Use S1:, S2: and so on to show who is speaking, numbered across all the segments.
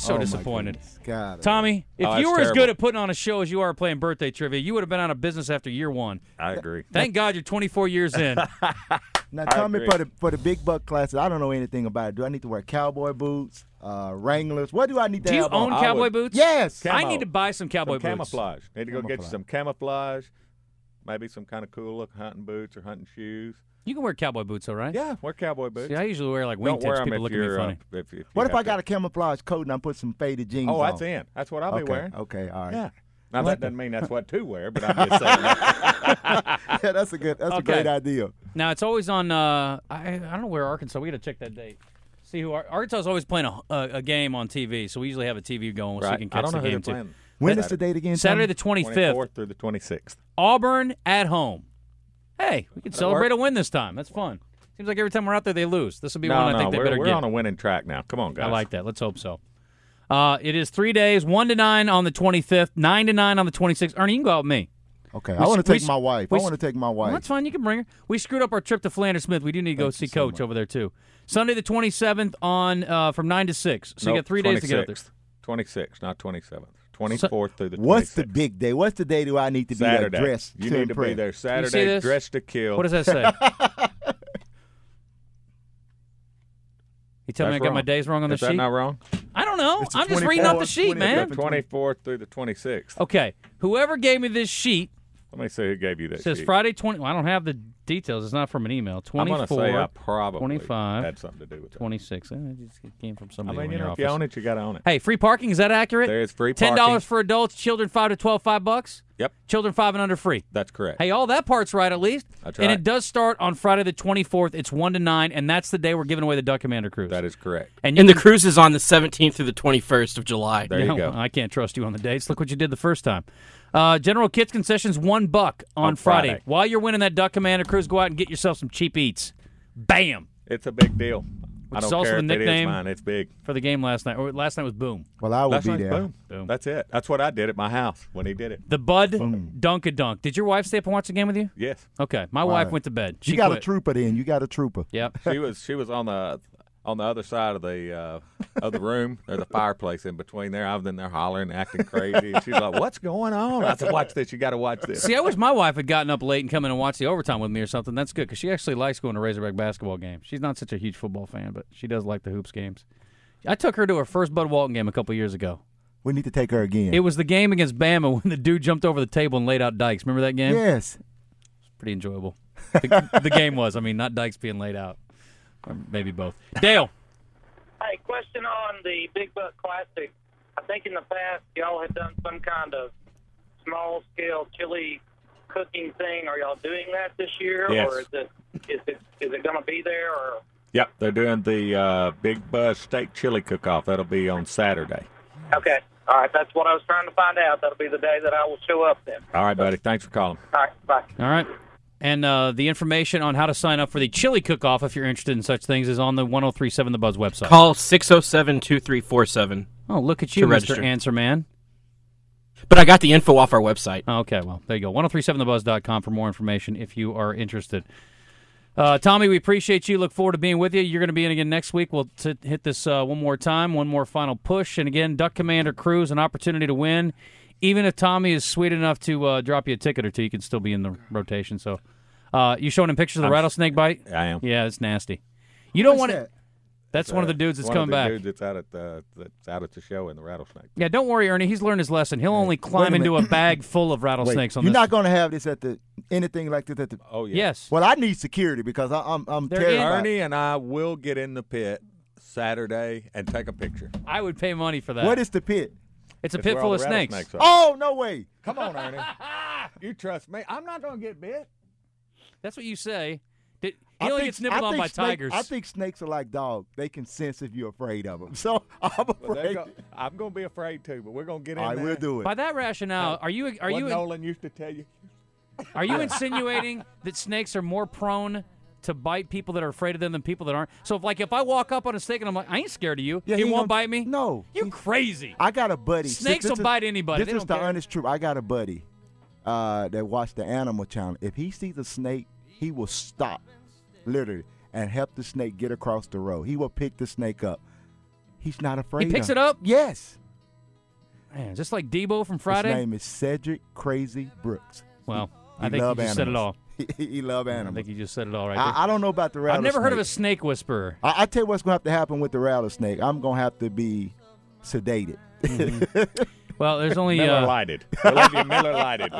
S1: so disappointed.
S2: God.
S1: Tommy, if
S3: Oh,
S1: you
S3: that's
S1: were as
S3: terrible.
S1: good at putting on a show as you are playing birthday trivia, you would have been out of business after year one.
S3: I agree.
S1: Thank God you're 24 years in.
S2: Now, tell me
S3: agree.
S2: for the big buck classes, I don't know anything about it. Do I need to wear cowboy boots, Wranglers? What do I need to
S1: Do you
S2: have
S1: own
S2: on?
S1: cowboy
S3: would-
S1: boots?
S2: Yes.
S3: Camo.
S1: I need to buy some cowboy
S3: Some
S1: boots.
S3: camouflage. Need to go get you
S2: Camouflage.
S3: some camouflage, maybe some kind of cool look hunting boots or hunting shoes.
S1: You can wear cowboy boots, all right?
S3: Yeah, wear cowboy boots.
S1: See, I usually wear like
S3: Don't wear
S1: wingtips.
S3: them
S1: People
S3: if
S1: look at me
S3: you're
S1: funny.
S3: if you
S2: What if
S3: have
S2: I got a
S3: to-
S2: camouflage coat and I put some faded jeans
S3: Oh,
S2: on?
S3: that's in. That's what I'll be wearing.
S2: Okay, all right.
S3: Yeah. Now that doesn't mean that's what to wear, but I'm just saying. That.
S2: Yeah, that's a
S1: Okay.
S2: great idea.
S1: Now, it's always on, I don't know where Arkansas. We got to check that date. See who Arkansas is always playing a game on TV, so we usually have a TV going so you
S3: Right.
S1: can
S3: I
S1: catch
S3: don't know
S1: the
S3: who
S1: game
S3: they're
S1: too.
S3: playing.
S2: When is the date again?
S1: Saturday
S2: Tommy?
S1: the 25th.
S3: 24th through the 26th.
S1: Auburn at home. Hey, we can celebrate
S3: work.
S1: a win this time. That's fun. Seems like every time we're out there, they lose. This will be one I think they
S3: we're,
S1: better
S3: we're
S1: get.
S3: on a winning track now. Come on, guys.
S1: I like that. Let's hope so. It is 3 days, 1 to 9 on the 25th, 9 to 9 on the 26th. Ernie, you can go out with me.
S2: Okay,
S1: We
S2: I want to
S1: we
S2: take my wife. I
S1: we
S2: want to take my
S1: Well,
S2: wife.
S1: that's fine. You can bring her. We screwed up our trip to Flanders Smith. We do need to go
S2: Thank
S1: see
S2: you so
S1: Coach
S2: much.
S1: over there, too. Sunday the 27th on from 9 to 6. So you got 3 days to get up there.
S3: 26th, not 27th. 24th through the 26th.
S2: What's the big day? What's the day do I need to be
S3: Saturday.
S2: there dressed
S3: You
S2: to
S3: need to be
S2: impress?
S3: there
S1: see
S3: Saturday,
S1: this?
S3: dressed to kill.
S1: What does that say? You tell me I
S3: That's
S1: got my
S3: wrong.
S1: days wrong on the
S3: Is that
S1: sheet?
S3: not wrong?
S1: I don't know.
S2: It's the
S1: I'm just reading off the
S2: 24th,
S1: sheet, man.
S2: 25th.
S3: 24th through the 26th.
S1: Okay. Whoever gave me this sheet
S3: Let me see who gave you that
S1: says
S3: sheet.
S1: Friday 20. Well, I don't have the details. It's not from an email.
S3: I'm
S1: 24,
S3: going to say I probably
S1: 25,
S3: had something to do with it.
S1: 26. It just came from
S3: I
S1: somebody
S3: mean,
S1: in
S3: you
S1: your
S3: know, if
S1: office.
S3: you own it, you got to own it.
S1: Hey, free parking, is that accurate?
S3: There is free parking.
S1: $10 for adults, children 5 to 12, $5.
S3: Yep,
S1: Children 5 and under free.
S3: that's correct.
S1: Hey, all that part's right at least.
S3: That's
S1: And
S3: right.
S1: it does start on Friday the 24th. It's 1 to 9, and that's the day we're giving away the Duck Commander cruise.
S3: That is correct.
S1: And you
S4: And the
S1: can-
S4: cruise is on the 17th through the 21st of July.
S3: There you
S1: No,
S3: go.
S1: I can't trust you on the dates. Look what you did the first time. General Kits concessions, $1 on
S3: Friday.
S1: While you're winning that Duck Commander cruise, go out and get yourself some cheap eats. Bam!
S3: It's a big deal. I
S1: Which is
S3: don't
S1: also
S3: care
S1: the
S3: if it is
S1: nickname
S3: mine. It's big.
S1: For the game last night. Or last night was Boom.
S2: Well, I will
S3: Last
S2: be
S3: night's
S2: there.
S3: boom.
S1: Boom.
S3: That's it. That's what I did at my house when he did it.
S1: The Bud Dunk-a-Dunk. Did your wife stay up and watch the game with you?
S3: Yes.
S1: Okay. My wife
S2: right.
S1: went to bed. She
S2: You got
S1: quit.
S2: a trooper then. You got a trooper.
S1: Yep.
S3: She was on the other side of the room. There's a fireplace in between there. I was in there hollering, acting crazy. And she's like, "What's going on?" I said, "Watch this. You got to watch this."
S1: See, I wish my wife had gotten up late and come in and watched the overtime with me or something. That's good because she actually likes going to Razorback basketball games. She's not such a huge football fan, but she does like the hoops games. I took her to her first Bud Walton game a couple years ago.
S2: We need to take her again.
S1: It was the game against Bama when the dude jumped over the table and laid out Dykes. Remember that game?
S2: Yes.
S1: Pretty enjoyable. The game was. I mean, not Dykes being laid out. Or maybe both. Dale.
S5: Hey, question on the Big Buck Classic. I think in the past y'all had done some kind of small-scale chili cooking thing. Are y'all doing that this year,
S3: Yes.
S5: or is it going to be there? Or
S3: Yep, they're doing the Big Buzz Steak Chili Cook-Off. That'll be on Saturday.
S5: okay, all right, that's what I was trying to find out. That'll be the day that I will show up then.
S3: All right, buddy. Thanks for calling.
S5: All right, bye.
S1: All right. And the information on how to sign up for the chili cook-off, if you're interested in such things, is on the 1037 The Buzz website.
S4: Call 607-2347.
S1: Oh, look at you,
S4: to
S1: Mr.
S4: register.
S1: Answer Man.
S4: But I got the info off our website.
S1: Oh, okay, well, there you go. 1037thebuzz.com for more information if you are interested. Tommy, we appreciate you. Look forward to being with you. You're going to be in again next week. We'll hit this one more time, one more final push. And again, Duck Commander Cruise, an opportunity to win. Even if Tommy is sweet enough to drop you a ticket or two, you can still be in the rotation. So, you showing him pictures of the rattlesnake bite?
S3: I am.
S1: Yeah, it's nasty. You don't
S2: What's
S1: want it.
S2: that?
S1: That's one of the dudes that's
S3: one
S1: coming
S3: of the
S1: back.
S3: dudes that's out at the show in the rattlesnake.
S1: Yeah, don't worry, Ernie. He's learned his lesson. He'll only
S2: Wait
S1: climb
S2: a
S1: into a
S2: minute.
S1: bag full of
S2: Wait,
S1: rattlesnakes on
S2: you're
S1: this.
S2: not going to have this at anything like this at the.
S3: Oh yeah.
S1: Yes.
S2: Well, I need security because I'm
S1: They're
S2: terrified.
S3: Ernie and I will get in the pit Saturday and take a picture.
S1: I would pay money for that.
S2: What is the pit?
S1: It's a
S3: It's
S1: pit
S3: where
S1: full
S3: all
S1: of
S3: the
S1: snakes.
S3: rattlesnakes are.
S2: Oh, no way.
S3: Come on, Ernie. You trust me. I'm not going to get bit.
S1: That's what you say. He only gets nibbled on by tigers.
S2: I think snakes are like dogs. They can sense if you're afraid of them. So I'm
S3: Well,
S2: afraid.
S3: I'm going to be afraid too, but we're going to get in
S2: All right,
S3: there.
S2: we'll do it.
S1: By that rationale, are you
S3: What Nolan used to tell you.
S1: insinuating that snakes are more prone to bite people that are afraid of them than people that aren't? So if I walk up on a snake and I'm like, I ain't scared of you,
S2: Yeah,
S1: he
S2: he
S1: won't
S2: gonna-
S1: bite me?
S2: No.
S1: You crazy.
S2: I got a buddy.
S1: Snakes
S2: This
S1: will
S2: is-
S1: bite anybody. They
S2: This is
S1: don't
S2: the
S1: care.
S2: honest truth. I got a buddy that watched the Animal Channel. If he sees a snake, he will stop, literally, and help the snake get across the road. He will pick the snake up. He's not afraid.
S1: He picks
S2: of
S1: it up?
S2: Yes.
S1: Man, just like Debo from Friday.
S2: His name is Cedric Crazy Brooks.
S1: Well,
S2: He
S1: I think
S2: love
S1: you just said it all.
S2: animals. He love
S1: I
S2: animals.
S1: think you just said it all right there.
S2: I don't know about the rattlesnake.
S1: I've never heard of a snake whisperer.
S2: I tell you what's going to have to happen with the rattlesnake. I'm going to have to be sedated.
S1: Well, there's only
S3: Miller Lighted. Olivia Miller Lighted.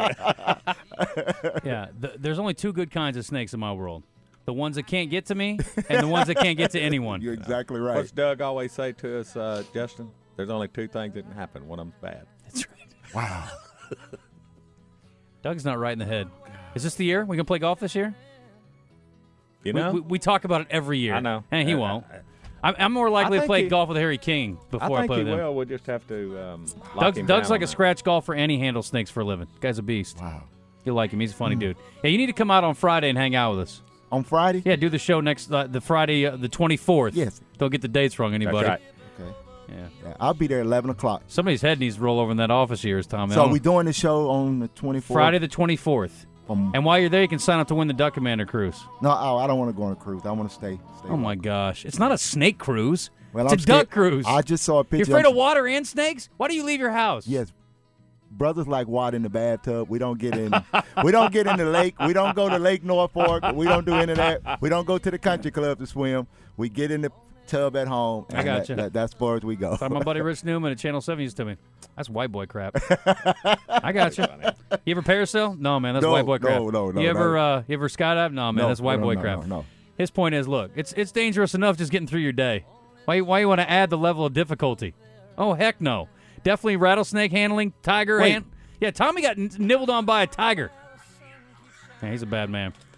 S1: there's only two good kinds of snakes in my world: the ones that can't get to me, and the ones that can't get to anyone.
S2: You're exactly right.
S3: What's Doug always say to us, Justin? There's only two things that can happen. One of them's bad.
S1: That's right.
S2: Wow.
S1: Doug's not right in the head. Is this the year we can play golf this year?
S3: You know?
S1: We talk about it every year.
S3: I know.
S1: And he won't. I'm more likely to
S3: think
S1: play
S3: he-
S1: golf with Harry King before I
S3: I
S1: play
S3: think
S1: with
S3: he
S1: him.
S3: will. We'll just have to lock him
S1: Doug's
S3: down
S1: like
S3: on
S1: a
S3: that.
S1: scratch golfer, and he handles snakes for a living. Guy's a beast.
S2: Wow.
S1: You'll like him. He's a funny dude. Yeah, you need to come out on Friday and hang out with us.
S2: On Friday?
S1: Yeah, do the show next the Friday, the 24th.
S2: Yes.
S1: Don't get the dates wrong,
S3: That's
S1: anybody.
S3: right.
S2: Okay.
S1: Yeah.
S2: Yeah, I'll be there at 11 o'clock.
S1: Somebody's head needs to roll over in that office here, Tom.
S2: So are we doing the show on the 24th?
S1: Friday the 24th.
S2: From,
S1: And while you're there, you can sign up to win the Duck Commander cruise.
S2: no, I don't want to go on a cruise. I want to stay.
S1: Oh, my gosh. It's not a snake cruise.
S2: Well,
S1: it's
S2: I'm
S1: a duck
S2: scared.
S1: cruise.
S2: I just saw a picture.
S1: You're afraid of water and snakes? Why do you leave your house?
S2: Yes. Brothers like water in the bathtub. We don't get in. We don't get in the lake. We don't go to Lake Norfolk. We don't do any of that. We don't go to the country club to swim. We get in the tub at home.
S1: I gotcha.
S2: That's as far as we go.
S1: Like my buddy Rich Newman at Channel 7 used to me. That's white boy crap. I got you. You ever parasail? No, man, that's
S2: No,
S1: white boy crap.
S2: no,
S1: You ever skydive? No, man, that's white boy crap.
S2: No.
S1: His point is, look, it's dangerous enough just getting through your day. Why you want to add the level of difficulty? Oh, heck no. Definitely rattlesnake handling, tiger
S2: Wait.
S1: hand. Yeah, Tommy got nibbled on by a tiger. Man, he's a bad man.